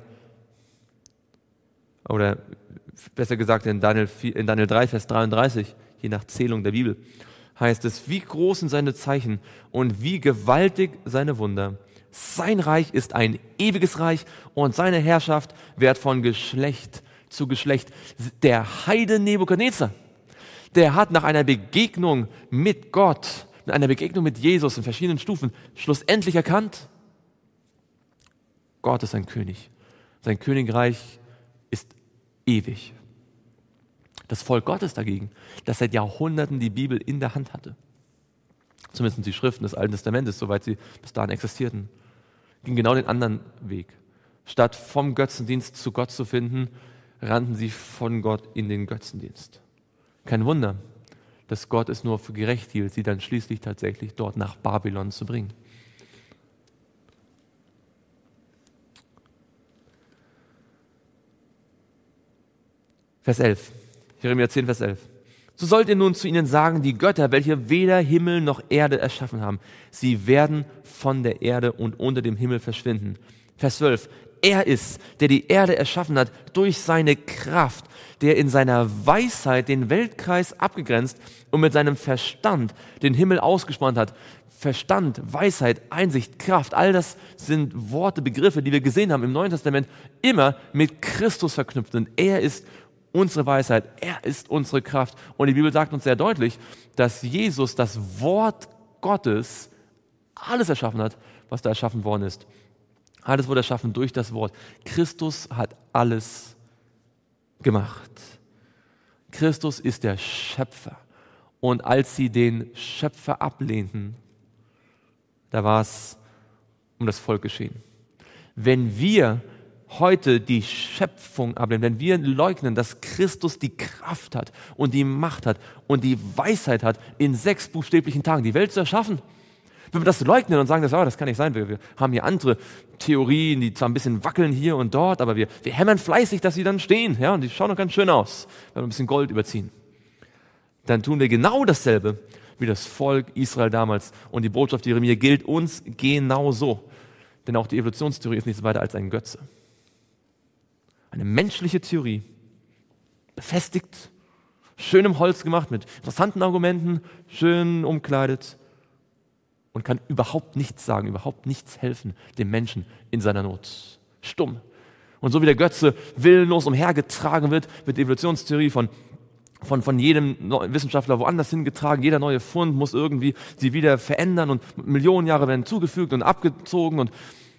A: oder besser gesagt in Daniel 3, Vers 33, je nach Zählung der Bibel, heißt es, wie groß sind seine Zeichen und wie gewaltig seine Wunder. Sein Reich ist ein ewiges Reich und seine Herrschaft währt von Geschlecht zu Geschlecht. Der Heide Nebukadnezar, der hat nach einer Begegnung mit Gott, nach einer Begegnung mit Jesus in verschiedenen Stufen schlussendlich erkannt, Gott ist ein König. Sein Königreich ist ewig. Das Volk Gottes dagegen, das seit Jahrhunderten die Bibel in der Hand hatte, zumindest die Schriften des Alten Testamentes, soweit sie bis dahin existierten, ging genau den anderen Weg. Statt vom Götzendienst zu Gott zu finden, rannten sie von Gott in den Götzendienst. Kein Wunder, dass Gott es nur für gerecht hielt, sie dann schließlich tatsächlich dort nach Babylon zu bringen. Vers 11, Jeremia 10, Vers 11. So sollt ihr nun zu ihnen sagen, die Götter, welche weder Himmel noch Erde erschaffen haben, sie werden von der Erde und unter dem Himmel verschwinden. Vers 12. Er ist, der die Erde erschaffen hat, durch seine Kraft, der in seiner Weisheit den Weltkreis abgegrenzt und mit seinem Verstand den Himmel ausgespannt hat. Verstand, Weisheit, Einsicht, Kraft, all das sind Worte, Begriffe, die wir gesehen haben im Neuen Testament, immer mit Christus verknüpft sind. Er ist unsere Weisheit, er ist unsere Kraft. Und die Bibel sagt uns sehr deutlich, dass Jesus, das Wort Gottes, alles erschaffen hat, was da erschaffen worden ist. Alles wurde erschaffen durch das Wort. Christus hat alles gemacht. Christus ist der Schöpfer. Und als sie den Schöpfer ablehnten, da war es um das Volk geschehen. Wenn wir heute die Schöpfung ablehnen, wenn wir leugnen, dass Christus die Kraft hat und die Macht hat und die Weisheit hat, in 6 buchstäblichen Tagen die Welt zu erschaffen, wenn wir das leugnen und sagen, das kann nicht sein, wir haben hier andere Theorien, die zwar ein bisschen wackeln hier und dort, aber wir hämmern fleißig, dass sie dann stehen, ja, und die schauen noch ganz schön aus, wenn wir ein bisschen Gold überziehen. Dann tun wir genau dasselbe wie das Volk Israel damals. Und die Botschaft Jeremia gilt uns genauso. Denn auch die Evolutionstheorie ist nichts weiter als ein Götze. Eine menschliche Theorie, befestigt, schön im Holz gemacht, mit interessanten Argumenten, schön umkleidet und kann überhaupt nichts sagen, überhaupt nichts helfen dem Menschen in seiner Not. Stumm. Und so wie der Götze willenlos umhergetragen wird die Evolutionstheorie von jedem Wissenschaftler woanders hingetragen. Jeder neue Fund muss irgendwie sie wieder verändern und Millionen Jahre werden zugefügt und abgezogen und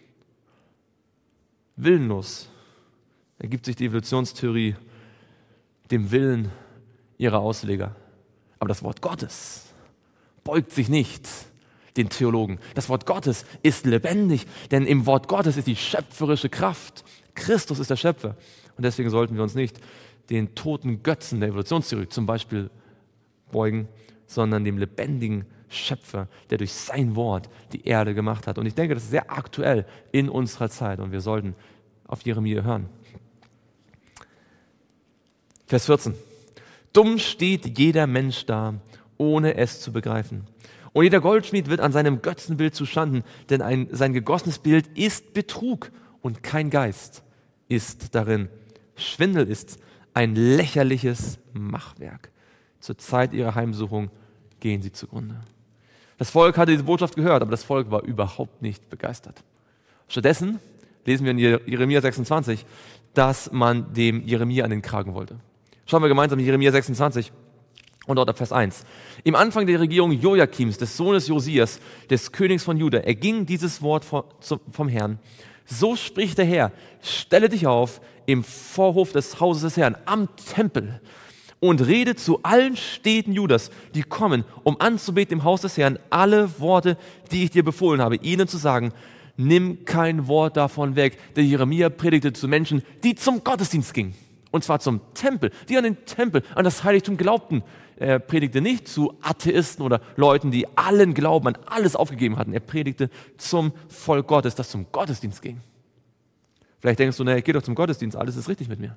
A: willenlos ergibt sich die Evolutionstheorie dem Willen ihrer Ausleger. Aber das Wort Gottes beugt sich nicht den Theologen. Das Wort Gottes ist lebendig, denn im Wort Gottes ist die schöpferische Kraft. Christus ist der Schöpfer. Und deswegen sollten wir uns nicht den toten Götzen der Evolutionstheorie zum Beispiel beugen, sondern dem lebendigen Schöpfer, der durch sein Wort die Erde gemacht hat. Und ich denke, das ist sehr aktuell in unserer Zeit und wir sollten auf Jeremia hören. Vers 14. Dumm steht jeder Mensch da, ohne es zu begreifen. Und jeder Goldschmied wird an seinem Götzenbild zuschanden, denn sein gegossenes Bild ist Betrug und kein Geist ist darin. Schwindel ist ein lächerliches Machwerk. Zur Zeit ihrer Heimsuchung gehen sie zugrunde. Das Volk hatte diese Botschaft gehört, aber das Volk war überhaupt nicht begeistert. Stattdessen lesen wir in Jeremia 26, dass man dem Jeremia an den Kragen wollte. Schauen wir gemeinsam in Jeremia 26 und dort ab Vers 1. Im Anfang der Regierung Joachims, des Sohnes Josias, des Königs von Juda, erging dieses Wort vom Herrn. So spricht der Herr, stelle dich auf im Vorhof des Hauses des Herrn, am Tempel, und rede zu allen Städten Judas, die kommen, um anzubeten im Haus des Herrn, alle Worte, die ich dir befohlen habe, ihnen zu sagen, nimm kein Wort davon weg. Der Jeremia predigte zu Menschen, die zum Gottesdienst gingen. Und zwar zum Tempel, die an den Tempel, an das Heiligtum glaubten. Er predigte nicht zu Atheisten oder Leuten, die allen Glauben an alles aufgegeben hatten. Er predigte zum Volk Gottes, das zum Gottesdienst ging. Vielleicht denkst du, ich gehe doch zum Gottesdienst, alles ist richtig mit mir.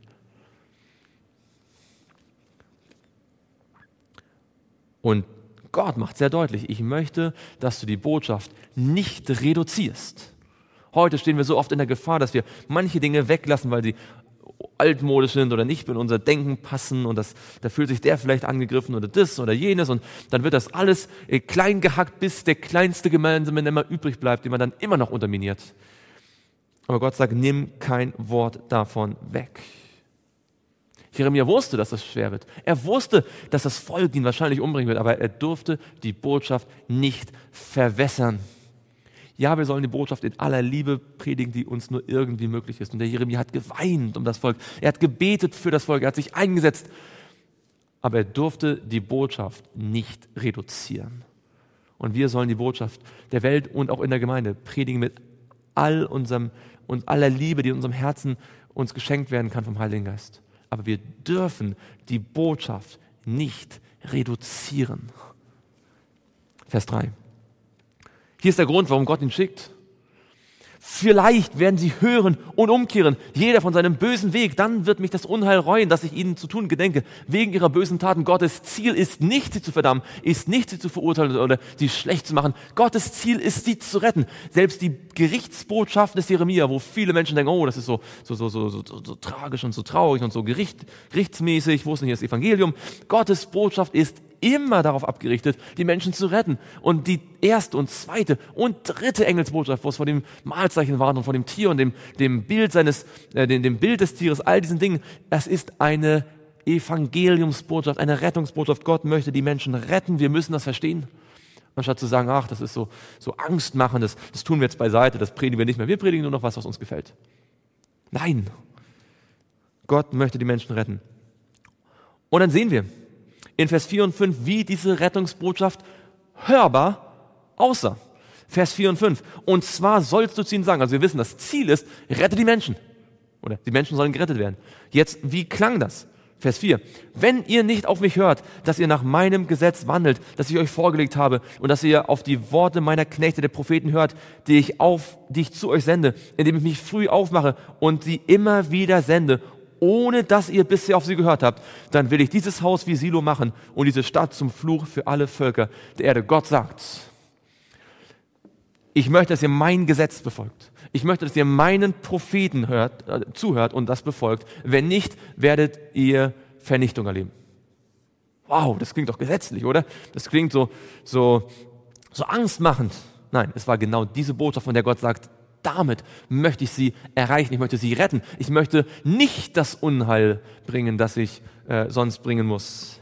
A: Und Gott macht sehr deutlich, ich möchte, dass du die Botschaft nicht reduzierst. Heute stehen wir so oft in der Gefahr, dass wir manche Dinge weglassen, weil sie altmodisch sind oder nicht in unser Denken passen und da fühlt sich der vielleicht angegriffen oder das oder jenes und dann wird das alles klein gehackt, bis der kleinste gemeinsame Nenner übrig bleibt, den man dann immer noch unterminiert. Aber Gott sagt, nimm kein Wort davon weg. Jeremia wusste, dass das schwer wird. Er wusste, dass das Volk ihn wahrscheinlich umbringen wird, aber er durfte die Botschaft nicht verwässern. Ja, wir sollen die Botschaft in aller Liebe predigen, die uns nur irgendwie möglich ist. Und der Jeremia hat geweint um das Volk. Er hat gebetet für das Volk. Er hat sich eingesetzt. Aber er durfte die Botschaft nicht reduzieren. Und wir sollen die Botschaft der Welt und auch in der Gemeinde predigen mit all unserem und aller Liebe, die in unserem Herzen uns geschenkt werden kann vom Heiligen Geist. Aber wir dürfen die Botschaft nicht reduzieren. Vers 3. Hier ist der Grund, warum Gott ihn schickt. Vielleicht werden sie hören und umkehren, jeder von seinem bösen Weg. Dann wird mich das Unheil reuen, das ich ihnen zu tun gedenke, wegen ihrer bösen Taten. Gottes Ziel ist nicht, sie zu verdammen, ist nicht, sie zu verurteilen oder sie schlecht zu machen. Gottes Ziel ist, sie zu retten. Selbst die Gerichtsbotschaften des Jeremia, wo viele Menschen denken, oh, das ist so tragisch und so traurig und so gerichtsmäßig, wo ist denn hier das Evangelium? Gottes Botschaft ist immer darauf abgerichtet, die Menschen zu retten. Und die erste und zweite und dritte Engelsbotschaft, wo es vor dem Mahlzeichen war und vor dem Tier und dem Bild dem Bild des Tieres, all diesen Dingen, das ist eine Evangeliumsbotschaft, eine Rettungsbotschaft. Gott möchte die Menschen retten, wir müssen das verstehen. Anstatt zu sagen, ach, das ist so angstmachendes, das tun wir jetzt beiseite, das predigen wir nicht mehr. Wir predigen nur noch was uns gefällt. Nein, Gott möchte die Menschen retten. Und dann sehen wir in Vers 4 und 5, wie diese Rettungsbotschaft hörbar aussah. Vers 4 und 5. Und zwar sollst du zu ihnen sagen, also wir wissen, das Ziel ist, rette die Menschen. Oder die Menschen sollen gerettet werden. Jetzt, wie klang das? Vers 4. Wenn ihr nicht auf mich hört, dass ihr nach meinem Gesetz wandelt, das ich euch vorgelegt habe, und dass ihr auf die Worte meiner Knechte, der Propheten, hört, die ich zu euch sende, indem ich mich früh aufmache und sie immer wieder sende, ohne dass ihr bisher auf sie gehört habt, dann will ich dieses Haus wie Silo machen und diese Stadt zum Fluch für alle Völker der Erde. Gott sagt, ich möchte, dass ihr mein Gesetz befolgt. Ich möchte, dass ihr meinen Propheten zuhört und das befolgt. Wenn nicht, werdet ihr Vernichtung erleben. Wow, das klingt doch gesetzlich, oder? Das klingt so angstmachend. Nein, es war genau diese Botschaft, von der Gott sagt, damit möchte ich sie erreichen, ich möchte sie retten. Ich möchte nicht das Unheil bringen, das ich sonst bringen muss.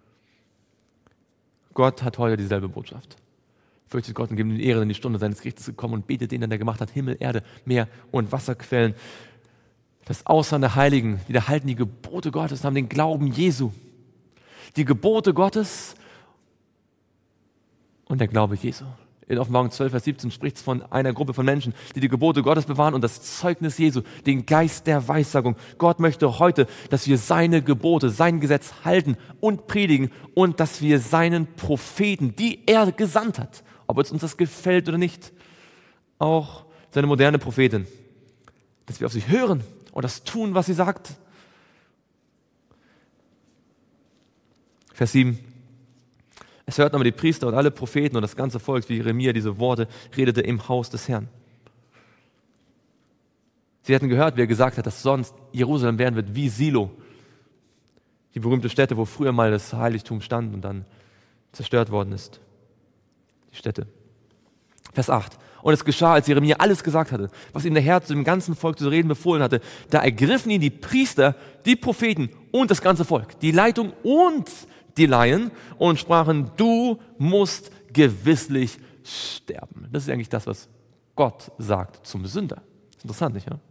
A: Gott hat heute dieselbe Botschaft. Fürchtet Gott und gebt ihm die Ehre, in die Stunde seines Gerichts zu kommen und betet den, der gemacht hat, Himmel, Erde, Meer und Wasserquellen. Das Aussagen der Heiligen, die da halten die Gebote Gottes und haben den Glauben Jesu. Die Gebote Gottes und der Glaube Jesu. In Offenbarung 12, Vers 17 spricht es von einer Gruppe von Menschen, die die Gebote Gottes bewahren und das Zeugnis Jesu, den Geist der Weissagung. Gott möchte heute, dass wir seine Gebote, sein Gesetz halten und predigen und dass wir seinen Propheten, die er gesandt hat, ob uns das gefällt oder nicht, auch seine moderne Prophetin, dass wir auf sie hören und das tun, was sie sagt. Vers 7. Es hörten aber die Priester und alle Propheten und das ganze Volk, wie Jeremia diese Worte redete im Haus des Herrn. Sie hatten gehört, wie er gesagt hat, dass sonst Jerusalem werden wird wie Silo, die berühmte Stätte, wo früher mal das Heiligtum stand und dann zerstört worden ist. Die Stätte. Vers 8. Und es geschah, als Jeremia alles gesagt hatte, was ihm der Herr zu dem ganzen Volk zu reden befohlen hatte, da ergriffen ihn die Priester, die Propheten und das ganze Volk, die Leitung und die Laien und sprachen, du musst gewisslich sterben. Das ist eigentlich das, was Gott sagt zum Sünder. Das ist interessant, nicht wahr?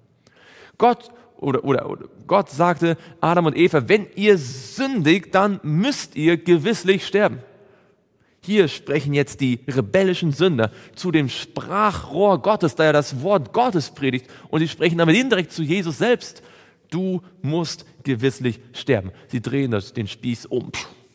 A: Gott sagte Adam und Eva, wenn ihr sündigt, dann müsst ihr gewisslich sterben. Hier sprechen jetzt die rebellischen Sünder zu dem Sprachrohr Gottes, da er das Wort Gottes predigt, und sie sprechen damit indirekt zu Jesus selbst. Du musst gewisslich sterben. Sie drehen den Spieß um.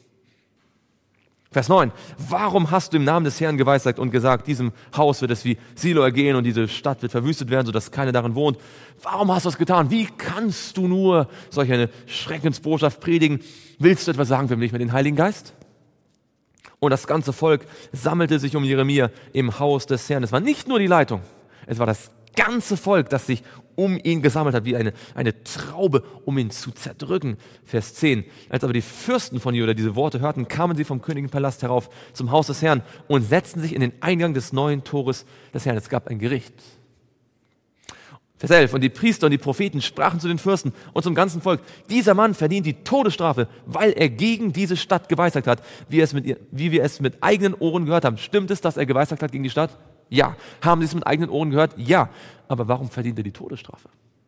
A: Vers 9. Warum hast du im Namen des Herrn geweissagt und gesagt, diesem Haus wird es wie Silo ergehen und diese Stadt wird verwüstet werden, sodass keiner darin wohnt? Warum hast du das getan? Wie kannst du nur solch eine Schreckensbotschaft predigen? Willst du etwas sagen für mich mit dem Heiligen Geist? Und das ganze Volk sammelte sich um Jeremia im Haus des Herrn. Es war nicht nur die Leitung, es war das ganze Volk, das sich um ihn gesammelt hat, wie eine Traube, um ihn zu zerdrücken. Vers 10. Als aber die Fürsten von Juda diese Worte hörten, kamen sie vom Königenpalast herauf zum Haus des Herrn und setzten sich in den Eingang des neuen Tores des Herrn. Es gab ein Gericht. Vers 11. Und die Priester und die Propheten sprachen zu den Fürsten und zum ganzen Volk, dieser Mann verdient die Todesstrafe, weil er gegen diese Stadt geweissagt hat, wie wir es mit eigenen Ohren gehört haben. Stimmt es, dass er geweissagt hat gegen die Stadt? Ja. Haben Sie es mit eigenen Ohren gehört? Ja. Aber warum verdient er die Todesstrafe?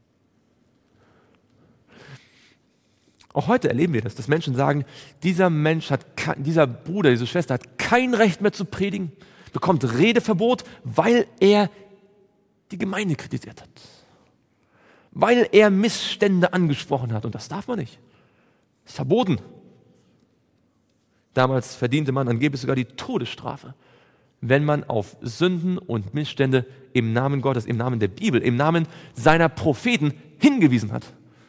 A: Auch heute erleben wir das, dass Menschen sagen, dieser Bruder, diese Schwester hat kein Recht mehr zu predigen, bekommt Redeverbot, weil er die Gemeinde kritisiert hat. Weil er Missstände angesprochen hat. Und das darf man nicht. Das ist verboten. Damals verdiente man angeblich sogar die Todesstrafe, wenn man auf Sünden und Missstände im Namen Gottes, im Namen der Bibel, im Namen seiner Propheten hingewiesen hat.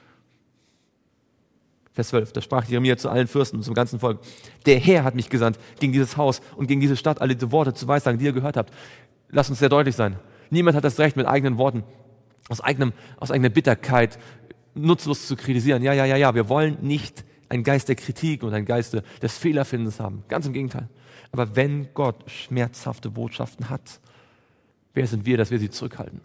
A: Vers 12, da sprach Jeremia zu allen Fürsten und zum ganzen Volk, der Herr hat mich gesandt gegen dieses Haus und gegen diese Stadt, alle diese Worte zu weissagen, die ihr gehört habt. Lasst uns sehr deutlich sein. Niemand hat das Recht, mit eigenen Worten, aus eigener Bitterkeit nutzlos zu kritisieren. Ja, wir wollen nicht einen Geist der Kritik und einen Geist des Fehlerfindens haben. Ganz im Gegenteil. Aber wenn Gott schmerzhafte Botschaften hat, wer sind wir, dass wir sie zurückhalten?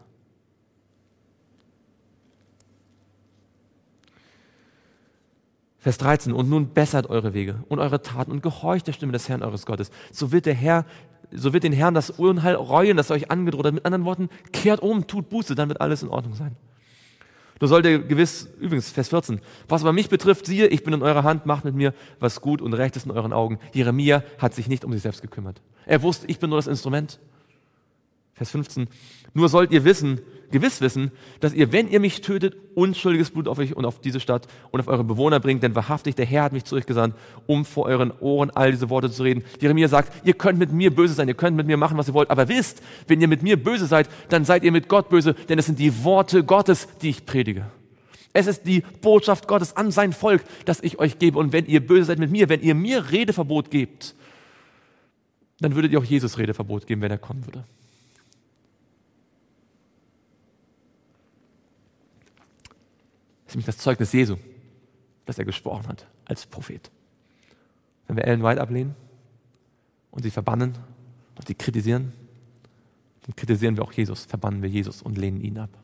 A: Vers 13. Und nun bessert eure Wege und eure Taten und gehorcht der Stimme des Herrn eures Gottes. So wird den Herrn das Unheil reuen, das euch angedroht hat. Mit anderen Worten, kehrt um, tut Buße, dann wird alles in Ordnung sein. Du solltest gewiss, übrigens, Vers 14, was aber mich betrifft, siehe, ich bin in eurer Hand, macht mit mir, was gut und recht ist in euren Augen. Jeremia hat sich nicht um sich selbst gekümmert. Er wusste, ich bin nur das Instrument. Vers 15, nur sollt ihr gewiss wissen, dass ihr, wenn ihr mich tötet, unschuldiges Blut auf euch und auf diese Stadt und auf eure Bewohner bringt, denn wahrhaftig, der Herr hat mich zu euch gesandt, um vor euren Ohren all diese Worte zu reden. Jeremia sagt, ihr könnt mit mir böse sein, ihr könnt mit mir machen, was ihr wollt, aber wisst, wenn ihr mit mir böse seid, dann seid ihr mit Gott böse, denn es sind die Worte Gottes, die ich predige. Es ist die Botschaft Gottes an sein Volk, das ich euch gebe. Und wenn ihr böse seid mit mir, wenn ihr mir Redeverbot gebt, dann würdet ihr auch Jesus Redeverbot geben, wenn er kommen würde. Das ist nämlich das Zeugnis Jesu, das er gesprochen hat als Prophet. Wenn wir Ellen White ablehnen und sie verbannen und sie kritisieren, dann kritisieren wir auch Jesus, verbannen wir Jesus und lehnen ihn ab.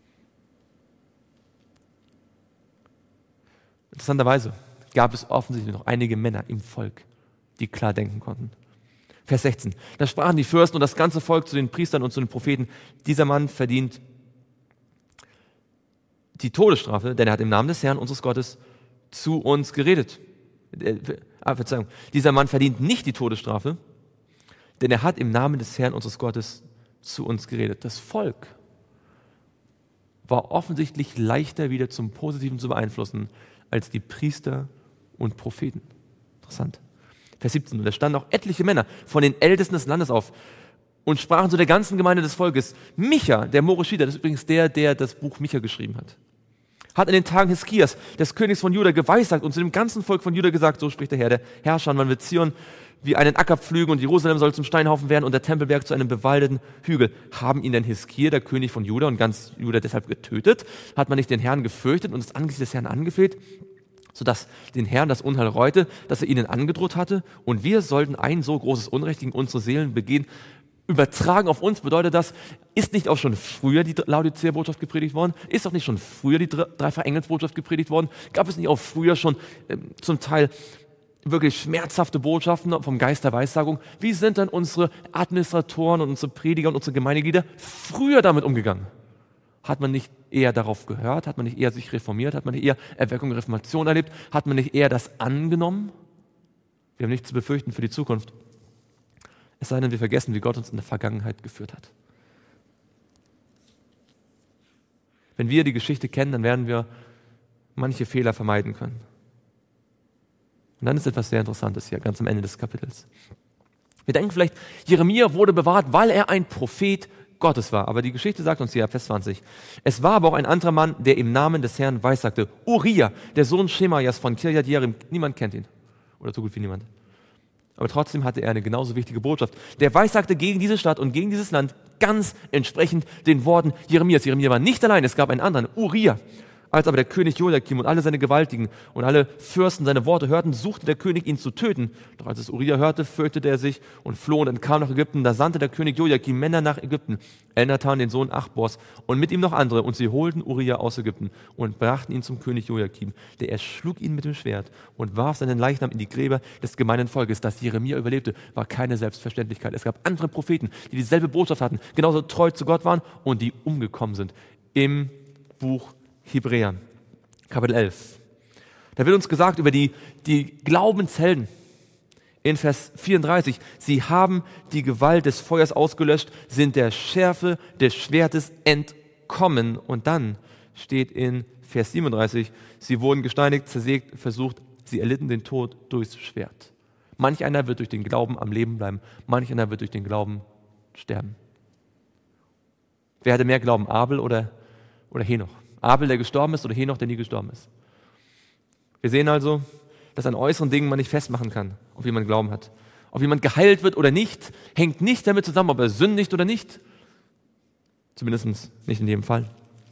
A: Interessanterweise gab es offensichtlich noch einige Männer im Volk, die klar denken konnten. Vers 16. Da sprachen die Fürsten und das ganze Volk zu den Priestern und zu den Propheten, dieser Mann verdient die Todesstrafe, denn er hat im Namen des Herrn, unseres Gottes, zu uns geredet. Verzeihung. Dieser Mann verdient nicht die Todesstrafe, denn er hat im Namen des Herrn, unseres Gottes, zu uns geredet. Das Volk war offensichtlich leichter wieder zum Positiven zu beeinflussen als die Priester und Propheten. Interessant. Vers 17. Und da standen auch etliche Männer von den Ältesten des Landes auf und sprachen zu der ganzen Gemeinde des Volkes. Micha, der Moreschiter, das ist übrigens der das Buch Micha geschrieben hat. hat in den Tagen Hiskias, des Königs von Juda, geweissagt und zu dem ganzen Volk von Juda gesagt, so spricht der Herr, der Herrscher, man wird Zion wie einen Acker pflügen und Jerusalem soll zum Steinhaufen werden und der Tempelberg zu einem bewaldeten Hügel. Haben ihn denn Hiskia, der König von Juda und ganz Juda deshalb getötet? Hat man nicht den Herrn gefürchtet und das Angesicht des Herrn angefleht, sodass den Herrn das Unheil reute, dass er ihnen angedroht hatte? Und wir sollten ein so großes Unrecht gegen unsere Seelen begehen. Übertragen auf uns bedeutet das, ist nicht auch schon früher die Laodicea-Botschaft gepredigt worden? Ist auch nicht schon früher die Dreifach-Engels-Botschaft gepredigt worden? Gab es nicht auch früher schon zum Teil wirklich schmerzhafte Botschaften vom Geist der Weissagung? Wie sind dann unsere Administratoren und unsere Prediger und unsere Gemeindeglieder früher damit umgegangen? Hat man nicht eher darauf gehört? Hat man nicht eher sich reformiert? Hat man nicht eher Erweckung, Reformation erlebt? Hat man nicht eher das angenommen? Wir haben nichts zu befürchten für die Zukunft. Es sei denn, wir vergessen, wie Gott uns in der Vergangenheit geführt hat. Wenn wir die Geschichte kennen, dann werden wir manche Fehler vermeiden können. Und dann ist etwas sehr Interessantes hier, ganz am Ende des Kapitels. Wir denken vielleicht, Jeremia wurde bewahrt, weil er ein Prophet Gottes war. Aber die Geschichte sagt uns hier, Vers 20. Es war aber auch ein anderer Mann, der im Namen des Herrn weissagte. Uriah, der Sohn Schemaias von Kirjat Jearim. Niemand kennt ihn. Oder so gut wie niemand. Aber trotzdem hatte er eine genauso wichtige Botschaft. Der weissagte gegen diese Stadt und gegen dieses Land ganz entsprechend den Worten Jeremias. Jeremia war nicht allein, es gab einen anderen, Uriah. Als aber der König Joachim und alle seine Gewaltigen und alle Fürsten seine Worte hörten, suchte der König ihn zu töten. Doch als es Uriah hörte, fürchtete er sich und floh und entkam nach Ägypten. Da sandte der König Joachim Männer nach Ägypten, Elnathan, den Sohn Achbors, und mit ihm noch andere. Und sie holten Uriah aus Ägypten und brachten ihn zum König Joachim. Der erschlug ihn mit dem Schwert und warf seinen Leichnam in die Gräber des gemeinen Volkes. Dass Jeremia überlebte, war keine Selbstverständlichkeit. Es gab andere Propheten, die dieselbe Botschaft hatten, genauso treu zu Gott waren und die umgekommen sind. Im Buch Hebräer, Kapitel 11. Da wird uns gesagt über die Glaubenshelden in Vers 34. Sie haben die Gewalt des Feuers ausgelöscht, sind der Schärfe des Schwertes entkommen. Und dann steht in Vers 37, sie wurden gesteinigt, zersägt, versucht, sie erlitten den Tod durchs Schwert. Manch einer wird durch den Glauben am Leben bleiben, manch einer wird durch den Glauben sterben. Wer hatte mehr Glauben, Abel oder Henoch? Abel, der gestorben ist, oder Henoch, der nie gestorben ist. Wir sehen also, dass an äußeren Dingen man nicht festmachen kann, ob jemand Glauben hat. Ob jemand geheilt wird oder nicht, hängt nicht damit zusammen, ob er sündigt oder nicht. Zumindest nicht in jedem Fall.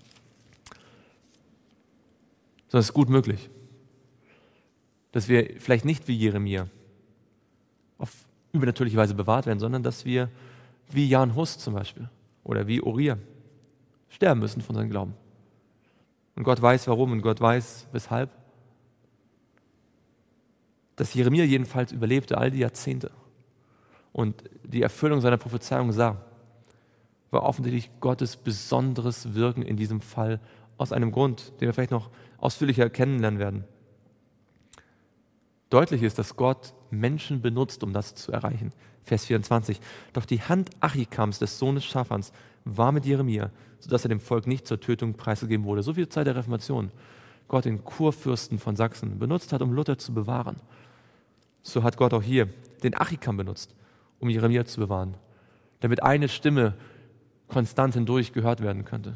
A: Sondern es ist gut möglich, dass wir vielleicht nicht wie Jeremia auf übernatürliche Weise bewahrt werden, sondern dass wir wie Jan Hus zum Beispiel oder wie Uriah sterben müssen von seinem Glauben. Und Gott weiß warum und Gott weiß weshalb. Dass Jeremia jedenfalls überlebte all die Jahrzehnte und die Erfüllung seiner Prophezeiung sah, war offensichtlich Gottes besonderes Wirken in diesem Fall aus einem Grund, den wir vielleicht noch ausführlicher kennenlernen werden. Deutlich ist, dass Gott Menschen benutzt, um das zu erreichen. Vers 24. Doch die Hand Achikams, des Sohnes Schaphans, war mit Jeremia, sodass er dem Volk nicht zur Tötung preisgegeben wurde. So viel Zeit der Reformation. Gott den Kurfürsten von Sachsen benutzt hat, um Luther zu bewahren. So hat Gott auch hier den Achikam benutzt, um Jeremia zu bewahren, damit eine Stimme konstant hindurch gehört werden könnte.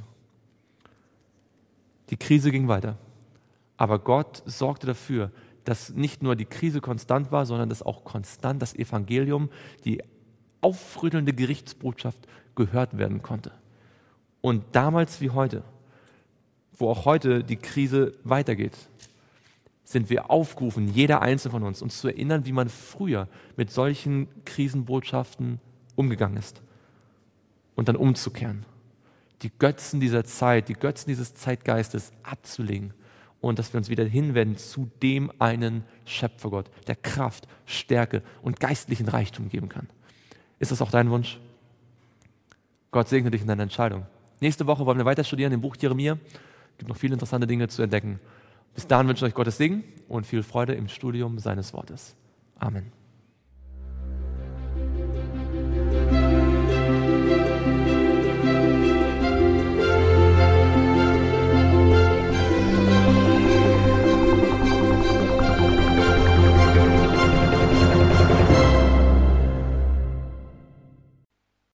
A: Die Krise ging weiter, aber Gott sorgte dafür, dass nicht nur die Krise konstant war, sondern dass auch konstant das Evangelium, die aufrüttelnde Gerichtsbotschaft gehört werden konnte. Und damals wie heute, wo auch heute die Krise weitergeht, sind wir aufgerufen, jeder Einzelne von uns zu erinnern, wie man früher mit solchen Krisenbotschaften umgegangen ist und dann umzukehren. Die Götzen dieser Zeit, die Götzen dieses Zeitgeistes abzulegen und dass wir uns wieder hinwenden zu dem einen Schöpfergott, der Kraft, Stärke und geistlichen Reichtum geben kann. Ist das auch dein Wunsch? Gott segne dich in deiner Entscheidung. Nächste Woche wollen wir weiter studieren im Buch Jeremia. Es gibt noch viele interessante Dinge zu entdecken. Bis dahin wünsche ich euch Gottes Segen und viel Freude im Studium seines Wortes. Amen.